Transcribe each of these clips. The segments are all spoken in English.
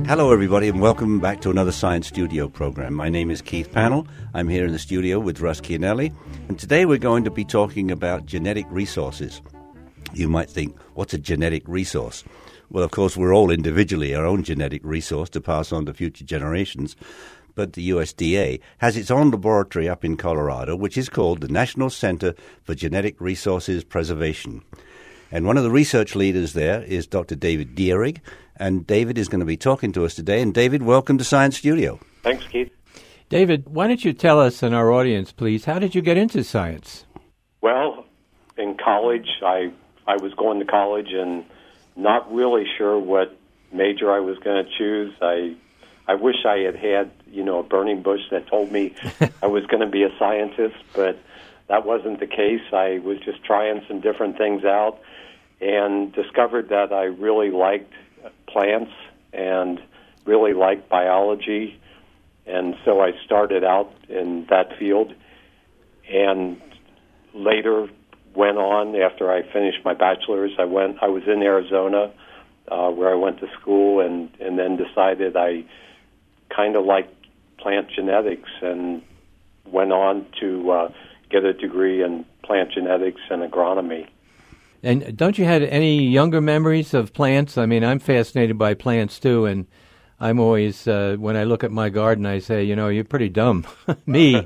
Hello, everybody, and welcome back to another Science Studio program. My name is Keith Pannell. I'm here in the studio with Russ Chianelli, and today we're going to be talking about genetic resources. You might think, what's a genetic resource? Well, of course, we're all individually our own genetic resource to pass on to future generations, but the USDA has its own laboratory up in Colorado, which is called the National Center for Genetic Resources Preservation. And one of the research leaders there is Dr. David Dierig, and David is going to be talking to us today. And David, welcome to Science Studio. Thanks, Keith. David, why don't you tell us and our audience, please, how did you get into science? Well, in college, I was going to college and not really sure what major I was going to choose. I wish I had a burning bush that told me I was going to be a scientist, but that wasn't the case. I was just trying some different things out and discovered that I really liked plants and really liked biology. And so I started out in that field and later went on after I finished my bachelor's. I was in Arizona where I went to school and then decided I kind of liked plant genetics and went on to get a degree in plant genetics and agronomy. And don't you have any younger memories of plants? I mean, I'm fascinated by plants, too, and I'm always, when I look at my garden, I say, you're pretty dumb. Me.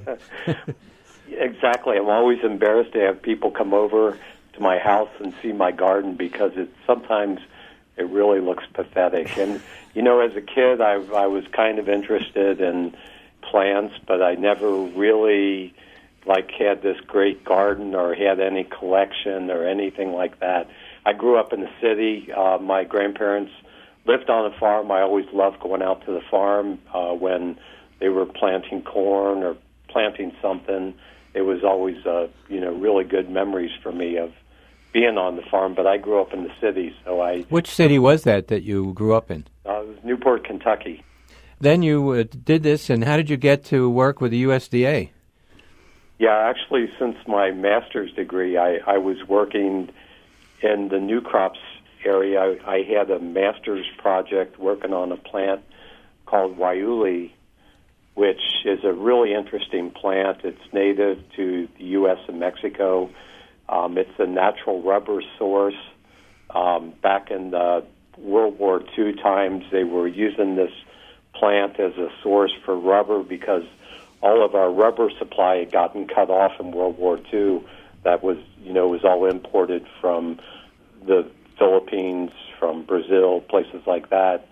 Exactly. I'm always embarrassed to have people come over to my house and see my garden because sometimes it really looks pathetic. And, as a kid, I was kind of interested in plants, but I never really had this great garden or had any collection or anything like that. I grew up in the city. My grandparents lived on a farm. I always loved going out to the farm when they were planting corn or planting something. It was always, really good memories for me of being on the farm. But I grew up in the city, so Which city was that you grew up in? It was Newport, Kentucky. Then you did this, and how did you get to work with the USDA? Yeah, actually, since my master's degree, I was working in the new crops area. I had a master's project working on a plant called Waiuli, which is a really interesting plant. It's native to the U.S. and Mexico. It's a natural rubber source. Back in the World War II times, they were using this plant as a source for rubber because all of our rubber supply had gotten cut off in World War II. That was all imported from the Philippines, from Brazil, places like that.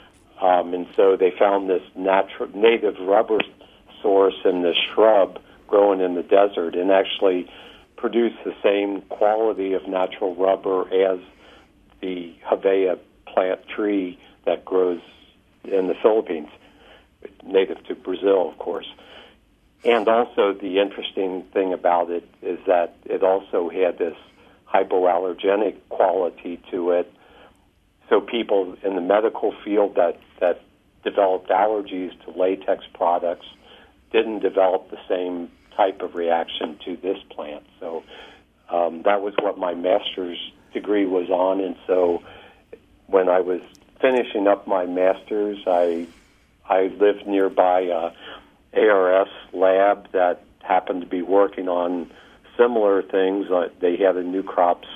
And so they found this native rubber source in this shrub growing in the desert and actually produced the same quality of natural rubber as the Hevea plant tree that grows in the Philippines, native to Brazil, of course. And also the interesting thing about it is that it also had this hypoallergenic quality to it. So people in the medical field that developed allergies to latex products didn't develop the same type of reaction to this plant. So that was what my master's degree was on. And so when I was finishing up my master's, I lived nearby ARS lab that happened to be working on similar things. They had a new crops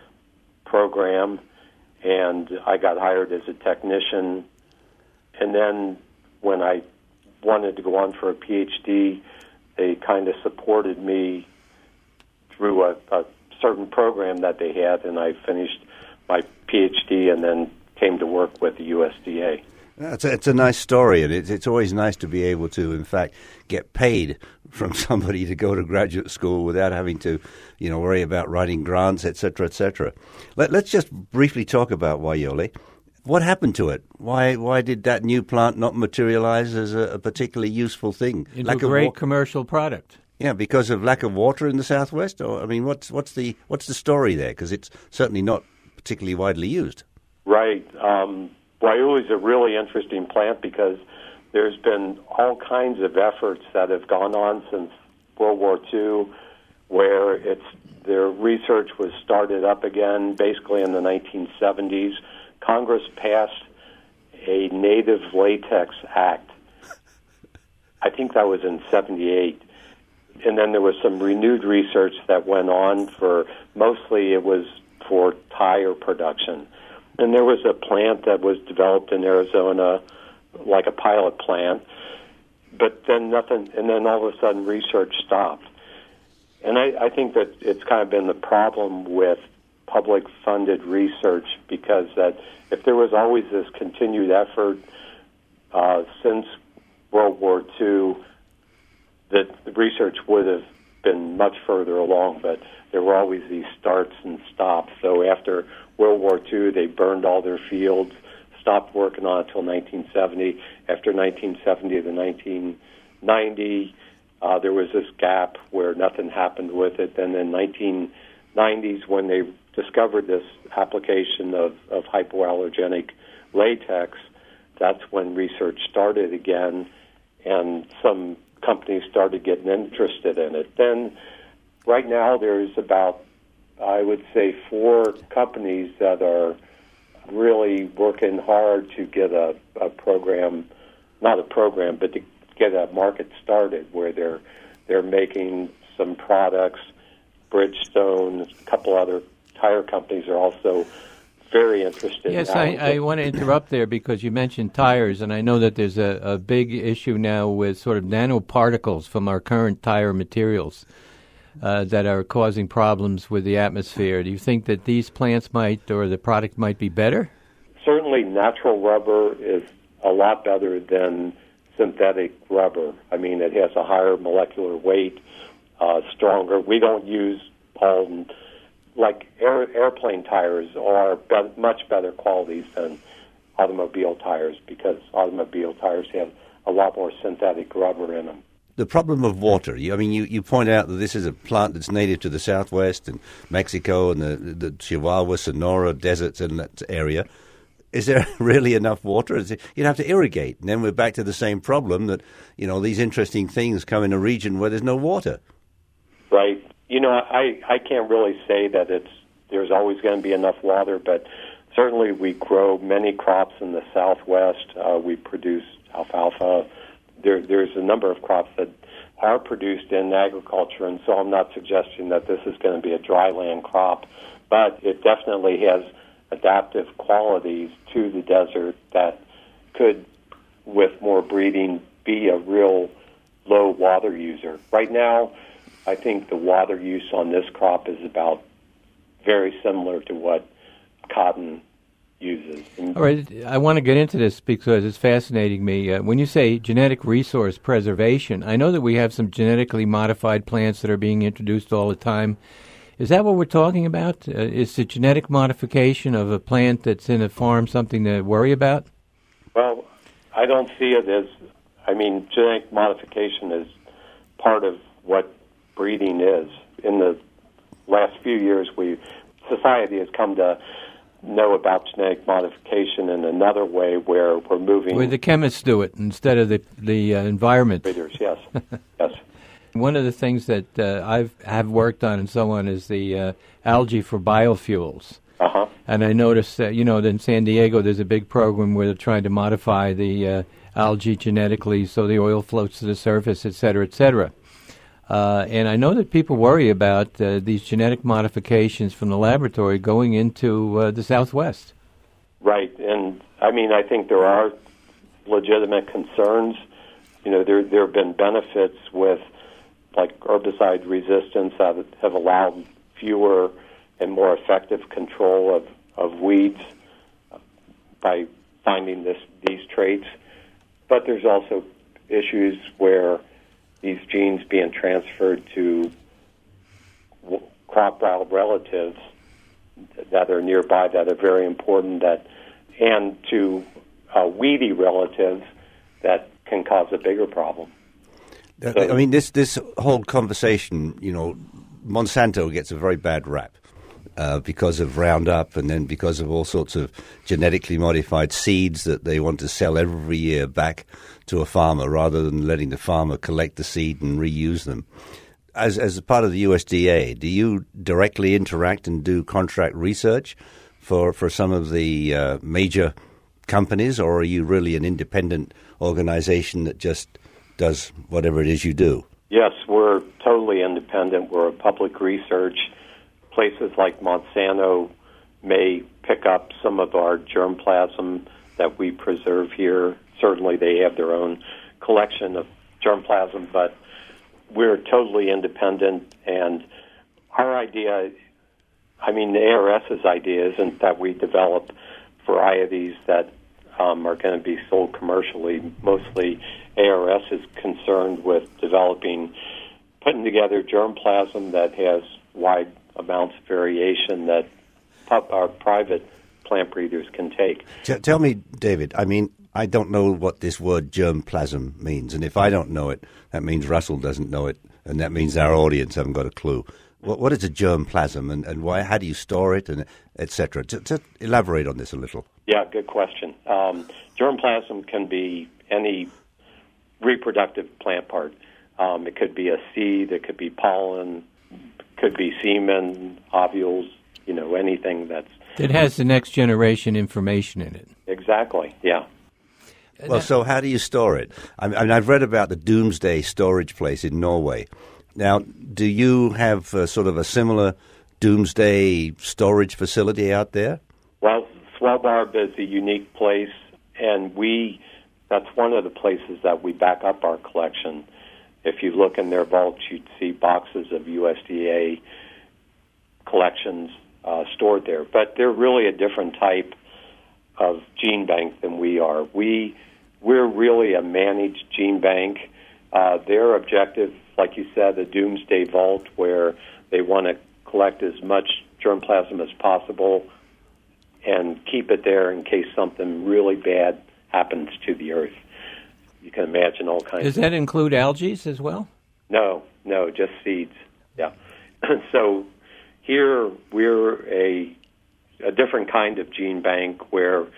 program, and I got hired as a technician. And then when I wanted to go on for a PhD, they kind of supported me through a certain program that they had, and I finished my PhD and then came to work with the USDA. It's a nice story, and it's always nice to be able to, in fact, get paid from somebody to go to graduate school without having to, worry about writing grants, et cetera, et cetera. Let's just briefly talk about Waiuli. What happened to it? Why did that new plant not materialize as a particularly useful thing? It's a great commercial product. Yeah, because of lack of water in the Southwest? Or what's the story there? Because it's certainly not particularly widely used. Right. Waiuli is a really interesting plant because there's been all kinds of efforts that have gone on since World War II where their research was started up again basically in the 1970s. Congress passed a Native Latex Act. I think that was in 78. And then there was some renewed research that went on mostly it was for tire production. And there was a plant that was developed in Arizona, like a pilot plant, but then nothing, and then all of a sudden research stopped. And I think that it's kind of been the problem with public-funded research, because that if there was always this continued effort since World War II, that the research would have been much further along, but there were always these starts and stops. So after World War II, they burned all their fields, stopped working on it until 1970. After 1970 to 1990, there was this gap where nothing happened with it. Then in 1990s, when they discovered this application of hypoallergenic latex, that's when research started again, and some companies started getting interested in it. Then right now there's about, I would say, 4 companies that are really working hard to get a program, not a program, but to get a market started where they're making some products. Bridgestone, a couple other tire companies are also very interested. Yes, I want to interrupt there because you mentioned tires, and I know that there's a big issue now with sort of nanoparticles from our current tire materials that are causing problems with the atmosphere. Do you think that these plants might, or the product might be better? Certainly natural rubber is a lot better than synthetic rubber. I mean, it has a higher molecular weight, stronger. We don't use like airplane tires are much better qualities than automobile tires, because automobile tires have a lot more synthetic rubber in them. The problem of water, you point out that this is a plant that's native to the Southwest and Mexico and the Chihuahua, Sonora deserts in that area. Is there really enough water? You'd have to irrigate. And then we're back to the same problem that, these interesting things come in a region where there's no water. Right. I can't really say that there's always going to be enough water, but certainly we grow many crops in the Southwest. We produce alfalfa. There's a number of crops that are produced in agriculture, and so I'm not suggesting that this is going to be a dry land crop, but it definitely has adaptive qualities to the desert that could, with more breeding, be a real low water user. Right now, I think the water use on this crop is about very similar to what cotton uses. All right, I want to get into this because it's fascinating me. When you say genetic resource preservation, I know that we have some genetically modified plants that are being introduced all the time. Is that what we're talking about? Is the genetic modification of a plant that's in a farm something to worry about? Well, I don't see it as, genetic modification is part of what breeding is. In the last few years, society has come to know about genetic modification in another way, where we're moving. Where the chemists do it instead of the environment. Breeders, yes, yes. One of the things that I've worked on and so on is the algae for biofuels. Uh-huh. And I noticed that, that in San Diego there's a big program where they're trying to modify the algae genetically so the oil floats to the surface, et cetera, et cetera. And I know that people worry about these genetic modifications from the laboratory going into the Southwest. Right, and I think there are legitimate concerns. There have been benefits with like herbicide resistance that have allowed fewer and more effective control of weeds by finding these traits. But there's also issues where these genes being transferred to crop wild relatives that are nearby that are very important, and to weedy relatives that can cause a bigger problem. This whole conversation, Monsanto gets a very bad rap because of Roundup, and then because of all sorts of genetically modified seeds that they want to sell every year back to a farmer rather than letting the farmer collect the seed and reuse them. As a part of the USDA, do you directly interact and do contract research for some of the major companies, or are you really an independent organization that just does whatever it is you do? Yes, we're totally independent. We're a public research. Places like Monsanto may pick up some of our germplasm that we preserve here. Certainly they have their own collection of germplasm, but we're totally independent. And our idea, the ARS's idea isn't that we develop varieties that are going to be sold commercially. Mostly ARS is concerned with putting together germplasm that has wide amounts of variation that our private plant breeders can take. Tell me, David, I don't know what this word germplasm means, and if I don't know it, that means Russell doesn't know it, and that means our audience haven't got a clue. What is a germplasm, and why? How do you store it, and et cetera? To elaborate on this a little. Yeah, good question. Germplasm can be any reproductive plant part. It could be a seed, it could be pollen, could be semen, ovules, anything that's... It has the next generation information in it. Exactly, yeah. Well, so how do you store it? I've read about the Doomsday storage place in Norway. Now, do you have sort of a similar Doomsday storage facility out there? Well, Svalbard is a unique place, and that's one of the places that we back up our collection. If you look in their vaults, you'd see boxes of USDA collections stored there. But they're really a different type of gene bank than we are. We're really a managed gene bank. Their objective, like you said, the Doomsday Vault, where they want to collect as much germplasm as possible and keep it there in case something really bad happens to the earth. You can imagine all kinds. Does that include algae as well? No, just seeds. Yeah. So here we're a different kind of gene bank where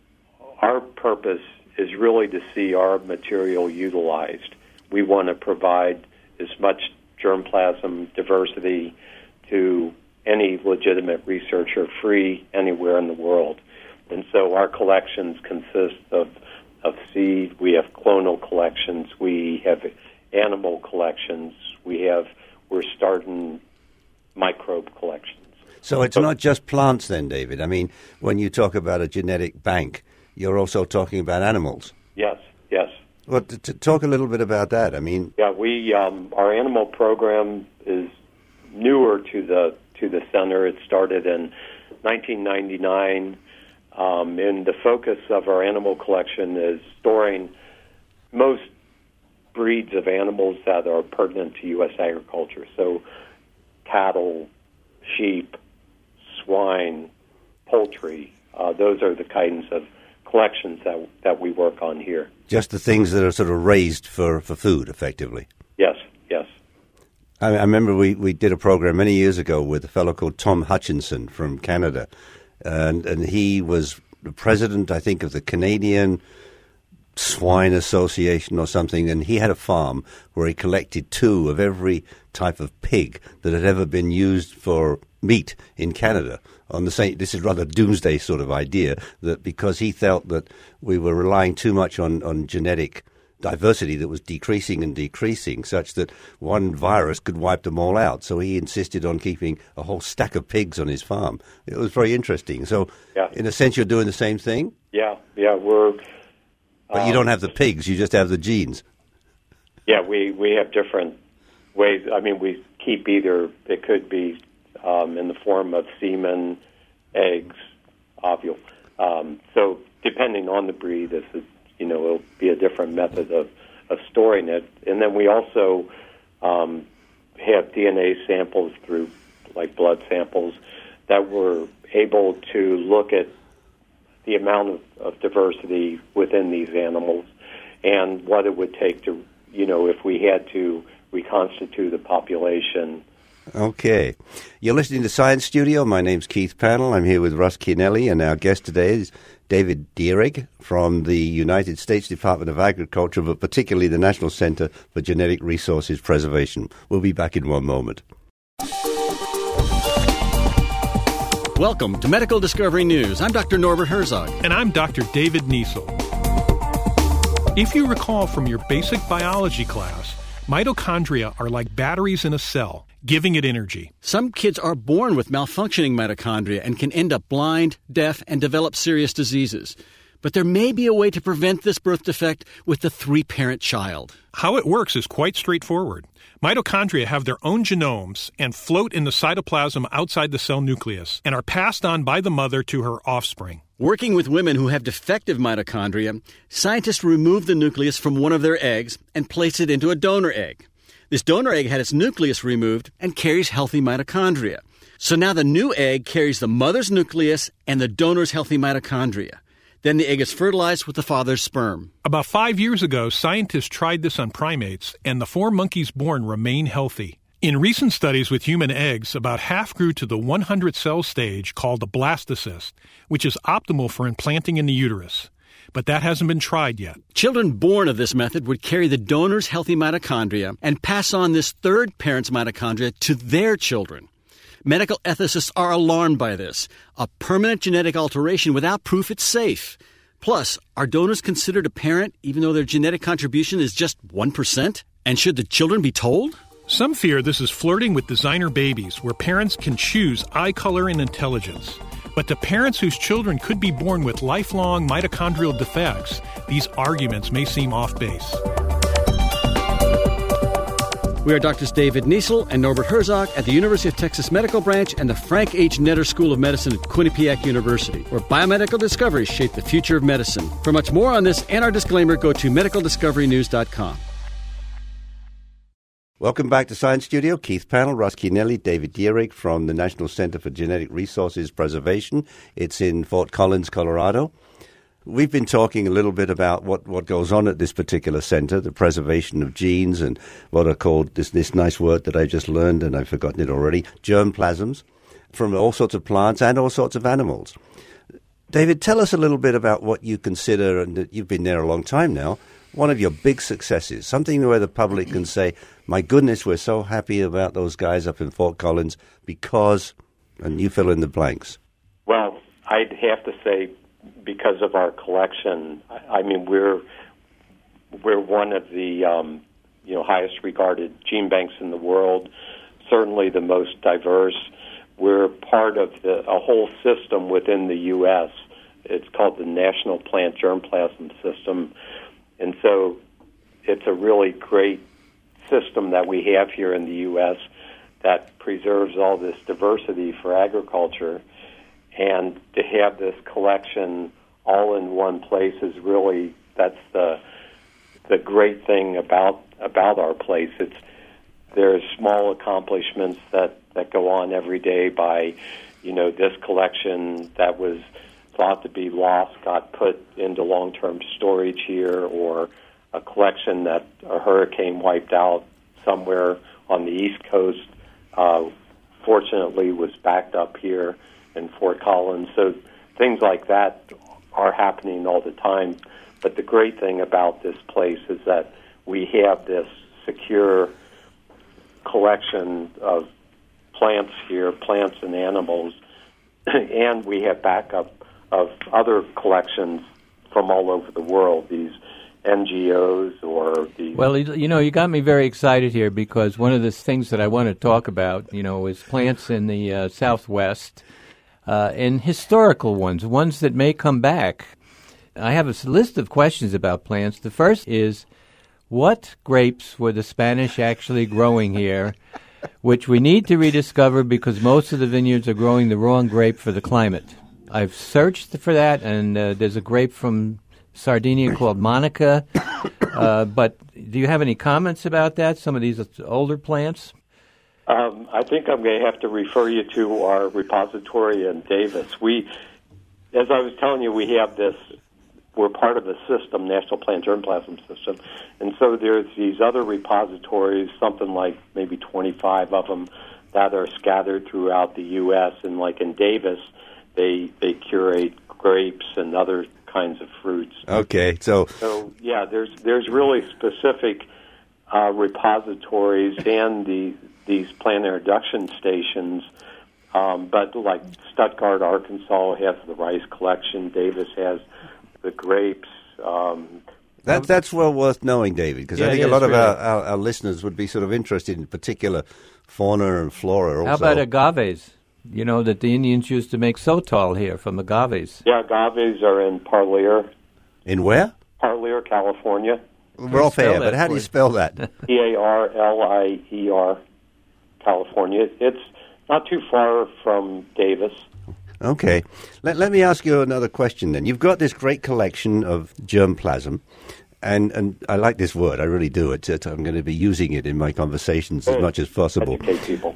our purpose is really to see our material utilized. We want to provide as much germplasm diversity to any legitimate researcher free anywhere in the world. And so our collections consist of seed, we have clonal collections, we have animal collections, we're starting microbe collections. So it's not just plants then, David. When you talk about a genetic bank, you're also talking about animals. Yes. Well, talk a little bit about that. Yeah, we our animal program is newer to the center. It started in 1999, and the focus of our animal collection is storing most breeds of animals that are pertinent to U.S. agriculture. So cattle, sheep, swine, poultry, those are the kinds of collections that we work on here. Just the things that are sort of raised for food, effectively. Yes. I remember we did a program many years ago with a fellow called Tom Hutchinson from Canada, and he was the president, I think, of the Canadian Swine Association or something, and he had a farm where he collected 2 of every type of pig that had ever been used for meat in Canada. This is rather doomsday sort of idea, that because he felt that we were relying too much on genetic diversity that was decreasing, such that one virus could wipe them all out. So he insisted on keeping a whole stack of pigs on his farm. It was very interesting. So, in a sense, you're doing the same thing? Yeah, we're... But you don't have the pigs, you just have the genes. Yeah, we have different ways. We keep either, it could be in the form of semen, eggs, ovule. So depending on the breed, this is, it'll be a different method of storing it. And then we also have DNA samples through, like blood samples, that we're able to look at the amount of diversity within these animals and what it would take to, if we had to reconstitute a population. Okay. You're listening to Science Studio. My name's Keith Pannell. I'm here with Russ Chianelli, and our guest today is David Dierig from the United States Department of Agriculture, but particularly the National Center for Genetic Resources Preservation. We'll be back in one moment. Welcome to Medical Discovery News. I'm Dr. Norbert Herzog. And I'm Dr. David Niesel. If you recall from your basic biology class, mitochondria are like batteries in a cell, giving it energy. Some kids are born with malfunctioning mitochondria and can end up blind, deaf, and develop serious diseases. But there may be a way to prevent this birth defect with the three-parent child. How it works is quite straightforward. Mitochondria have their own genomes and float in the cytoplasm outside the cell nucleus and are passed on by the mother to her offspring. Working with women who have defective mitochondria, scientists remove the nucleus from one of their eggs and place it into a donor egg. This donor egg had its nucleus removed and carries healthy mitochondria. So now the new egg carries the mother's nucleus and the donor's healthy mitochondria. Then the egg is fertilized with the father's sperm. About 5 years ago, scientists tried this on primates, and the 4 monkeys born remain healthy. In recent studies with human eggs, about half grew to the 100-cell stage called a blastocyst, which is optimal for implanting in the uterus. But that hasn't been tried yet. Children born of this method would carry the donor's healthy mitochondria and pass on this third parent's mitochondria to their children. Medical ethicists are alarmed by this, a permanent genetic alteration without proof it's safe. Plus, are donors considered a parent even though their genetic contribution is just 1%? And should the children be told? Some fear this is flirting with designer babies, where parents can choose eye color and intelligence. But to parents whose children could be born with lifelong mitochondrial defects, these arguments may seem off base. We are Drs. David Niesel and Norbert Herzog at the University of Texas Medical Branch and the Frank H. Netter School of Medicine at Quinnipiac University, where biomedical discoveries shape the future of medicine. For much more on this and our disclaimer, go to medicaldiscoverynews.com. Welcome back to Science Studio. Keith Panel, Russ Chianelli, David Dierig from the National Center for Genetic Resources Preservation. It's in Fort Collins, Colorado. We've been talking a little bit about what goes on at this particular center, the preservation of genes and what are called, this nice word that I just learned and I've forgotten it already, germplasms, from all sorts of plants and all sorts of animals. David, tell us a little bit about what you consider, and you've been there a long time now, one of your big successes, something where the public can say, my goodness, we're so happy about those guys up in Fort Collins because, and you fill in the blanks. Well, I'd have to say because of our collection. I mean, we're one of the highest regarded gene banks in the world, certainly the most diverse. We're part of a whole system within the U.S. It's called the National Plant Germplasm System. And so it's a really great system that we have here in the U.S. that preserves all this diversity for agriculture. And to have this collection all in one place is really, that's the great thing about our place. There's small accomplishments that go on every day by, this collection that was thought to be lost got put into long-term storage here, or a collection that a hurricane wiped out somewhere on the East Coast, fortunately was backed up here in Fort Collins. So things like that are happening all the time. But the great thing about this place is that we have this secure collection of plants here, plants and animals, and we have backup of other collections from all over the world, these NGOs or these... Well, you got me very excited here because one of the things that I want to talk about, is plants in the Southwest, and historical ones that may come back. I have a list of questions about plants. The first is, what grapes were the Spanish actually growing here, which we need to rediscover because most of the vineyards are growing the wrong grape for the climate? I've searched for that, and there's a grape from Sardinia called Monica. But do you have any comments about that, some of these older plants? I think I'm going to have to refer you to our repository in Davis. As I was telling you, we have this, we're part of the system, National Plant Germplasm System, and so there's these other repositories, something like maybe 25 of them, that are scattered throughout the U.S., and like in Davis, they curate grapes and other kinds of fruits. Okay, so yeah, there's really specific repositories and these plant introduction stations But like Stuttgart, Arkansas has the rice collection. Davis has the grapes. That's well worth knowing, David, because I think a lot of our listeners would be sort of interested in particular fauna and flora also. How about agaves? You know that the Indians used to make sotol here from agaves. Yeah, agaves are in Parlier. In where? Parlier, California. We're off air, but how do you spell that? Parlier, California. It's not too far from Davis. Okay. Let me ask you another question then. You've got this great collection of germplasm, and I like this word. I really do. I'm going to be using it in my conversations as much as possible. Educate people.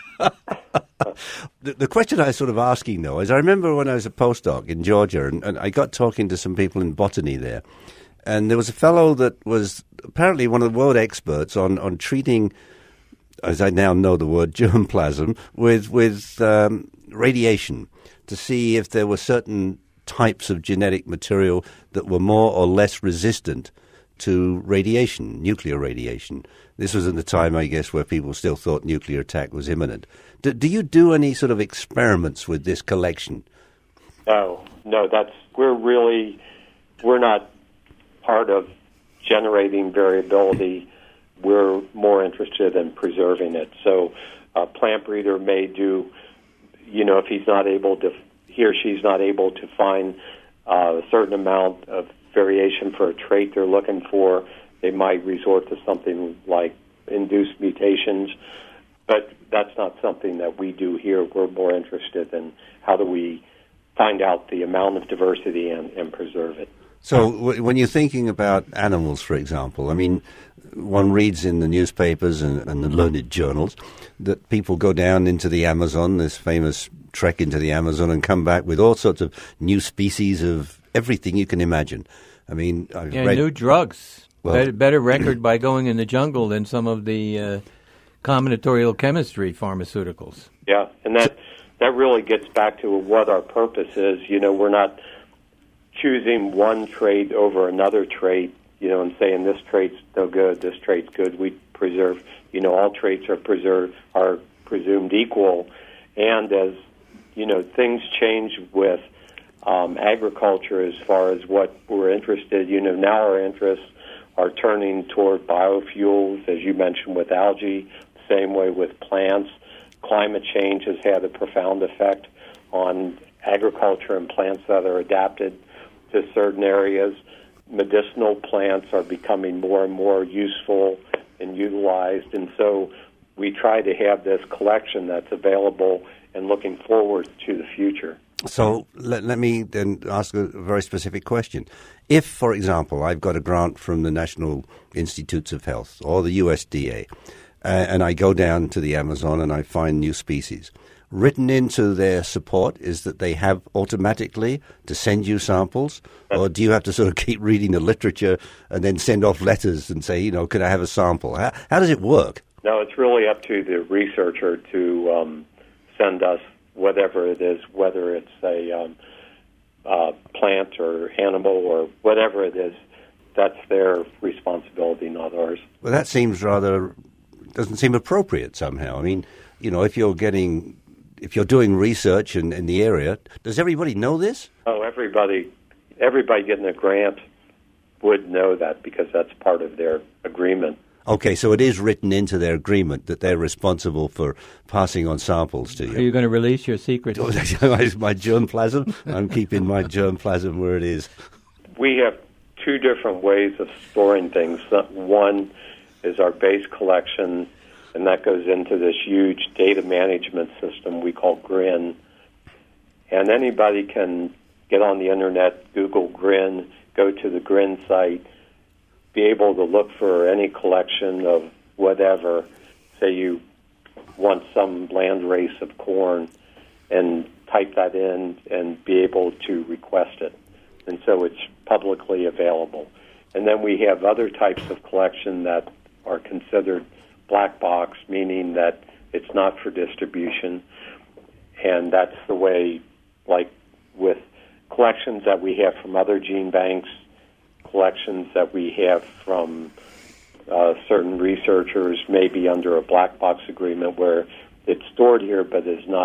The question I was sort of asking, though, is I remember when I was a postdoc in Georgia, and I got talking to some people in botany there, and there was a fellow that was apparently one of the world experts on treating, as I now know the word, germplasm, with radiation to see if there were certain types of genetic material that were more or less resistant to radiation, nuclear radiation. This was at the time, I guess, where people still thought nuclear attack was imminent. Do you do any sort of experiments with this collection? No, we're not part of generating variability. We're more interested in preserving it. So a plant breeder may do, if he or she's not able to find a certain amount of variation for a trait they're looking for, they might resort to something like induced mutations. But that's not something that we do here. We're more interested in how do we find out the amount of diversity and preserve it. So when you're thinking about animals, for example, I mean, one reads in the newspapers and the learned journals that people go down into the Amazon, this famous trek into the Amazon, and come back with all sorts of new species of everything you can imagine. I mean, I've read new drugs. Well, better record by going in the jungle than some of the combinatorial chemistry pharmaceuticals. Yeah, and that really gets back to what our purpose is. We're not choosing one trait over another trait, and saying this trait's no good, this trait's good. We preserve, all traits are presumed equal. And as, things change with agriculture as far as what we're interested, now our interests are turning toward biofuels, as you mentioned, with algae, same way with plants. Climate change has had a profound effect on agriculture and plants that are adapted to certain areas. Medicinal plants are becoming more and more useful and utilized, and so we try to have this collection that's available and looking forward to the future. So let me then ask a very specific question. If, for example, I've got a grant from the National Institutes of Health or the USDA, and I go down to the Amazon and I find new species, written into their support is that they have automatically to send you samples, or do you have to sort of keep reading the literature and then send off letters and say, could I have a sample? How does it work? No, it's really up to the researcher to send us whatever it is, whether it's a plant or animal or whatever it is. That's their responsibility, not ours. Well, that doesn't seem appropriate somehow. I mean, if you're doing research in the area, does everybody know this? Oh, everybody getting a grant would know that because that's part of their agreement. Okay, so it is written into their agreement that they're responsible for passing on samples to you. Are you going to release your secret? My germplasm? I'm keeping my germplasm where it is. We have two different ways of storing things. One is our base collection, and that goes into this huge data management system we call GRIN. And anybody can get on the Internet, Google GRIN, go to the GRIN site, be able to look for any collection of whatever. Say you want some land race of corn, and type that in and be able to request it. And so it's publicly available. And then we have other types of collection that are considered black box, meaning that it's not for distribution. And that's the way, like with collections that we have from other gene banks, collections that we have from certain researchers, maybe under a black box agreement where it's stored here but is not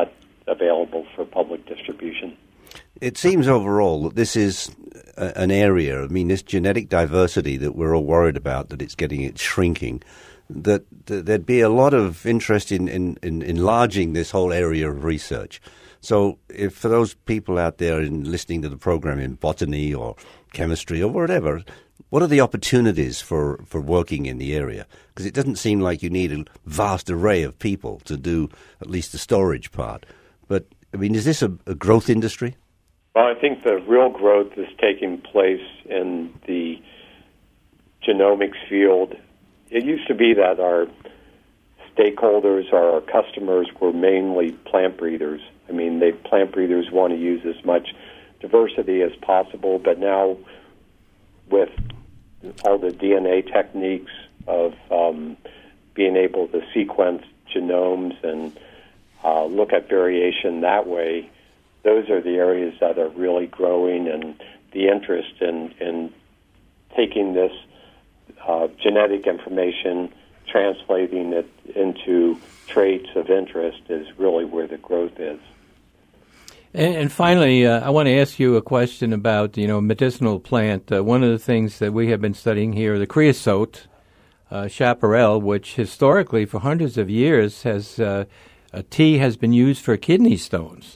available for public distribution. It seems overall that this is an area, I mean, this genetic diversity that we're all worried about, that it's shrinking, that there'd be a lot of interest in enlarging this whole area of research. So if for those people out there listening to the program in botany or chemistry or whatever, what are the opportunities for working in the area? Because it doesn't seem like you need a vast array of people to do at least the storage part. But, I mean, is this a growth industry? Well, I think the real growth is taking place in the genomics field. It used to be that our stakeholders or our customers were mainly plant breeders. I mean, plant breeders want to use as much diversity as possible, but now with all the DNA techniques of being able to sequence genomes and look at variation that way, those are the areas that are really growing, and the interest in taking this genetic information, translating it into traits of interest is really where the growth is. And finally, I want to ask you a question about, medicinal plant. One of the things that we have been studying here, the creosote, chaparral, which historically for hundreds of years a tea has been used for kidney stones.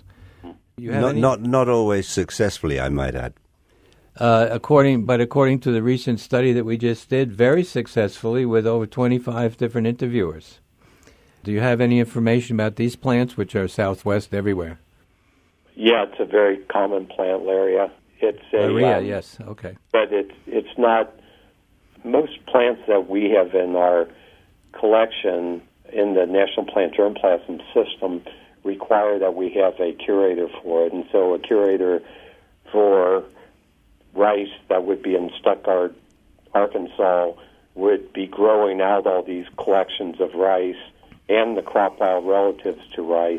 Not always successfully, I might add. According to the recent study that we just did, very successfully with over 25 different interviewers. Do you have any information about these plants, which are southwest everywhere? Yeah, it's a very common plant, Laria. It's yes, okay. But it's not. Most plants that we have in our collection in the National Plant Germplasm System require that we have a curator for it. And so a curator for rice that would be in Stuttgart, Arkansas, would be growing out all these collections of rice and the crop wild relatives to rice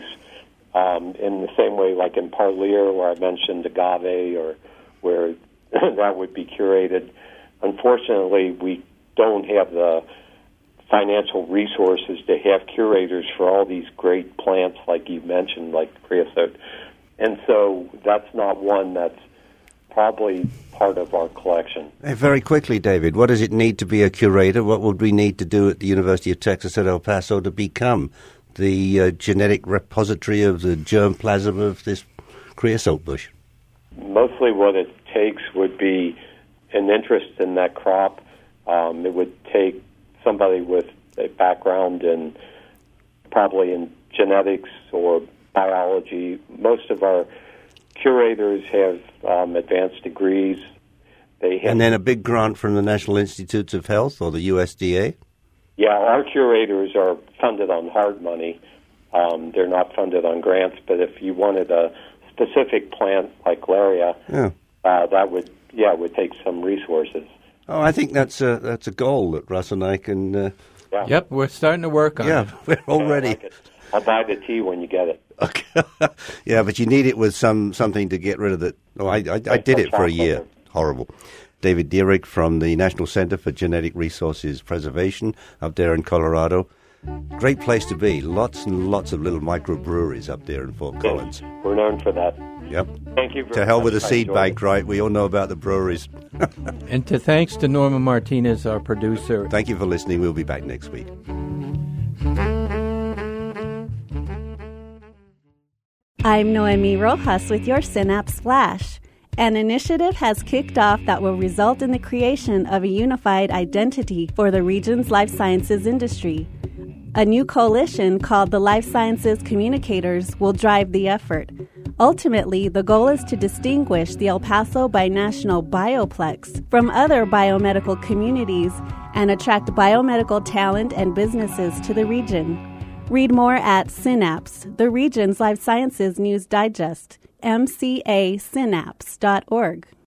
in the same way like in Parlier, where I mentioned agave, or where that would be curated. Unfortunately, we don't have the financial resources to have curators for all these great plants like you mentioned, like creosote. And so that's not one that's probably part of our collection. Hey, very quickly, David, what does it need to be a curator? What would we need to do at the University of Texas at El Paso to become the genetic repository of the germplasm of this creosote bush? Mostly what it takes would be an interest in that crop. It would take somebody with a background probably in genetics or biology. Most of our curators have advanced degrees. And then a big grant from the National Institutes of Health or the USDA? Yeah, our curators are funded on hard money. They're not funded on grants, but if you wanted a specific plant like Laria, that would take some resources. Oh, I think that's a goal that Russ and I can... Yep, we're starting to work on it. Yeah, we're already... Like I'll buy the tea when you get it. Okay. Yeah, but you need it with something to get rid of it. Oh, I did it for a year. Horrible. David Dierig from the National Center for Genetic Resources Preservation up there in Colorado. Great place to be. Lots and lots of little microbreweries up there in Fort Collins. We're known for that. Yep. Thank you very much. To hell with the seed bank, right? We all know about the breweries. And thanks to Norma Martinez, our producer. Thank you for listening. We'll be back next week. I'm Noemi Rojas with your Synapse Flash. An initiative has kicked off that will result in the creation of a unified identity for the region's life sciences industry. A new coalition called the Life Sciences Communicators will drive the effort. Ultimately, the goal is to distinguish the El Paso Binational Bioplex from other biomedical communities and attract biomedical talent and businesses to the region. Read more at Synapse, the region's life sciences news digest, mcasynapse.org.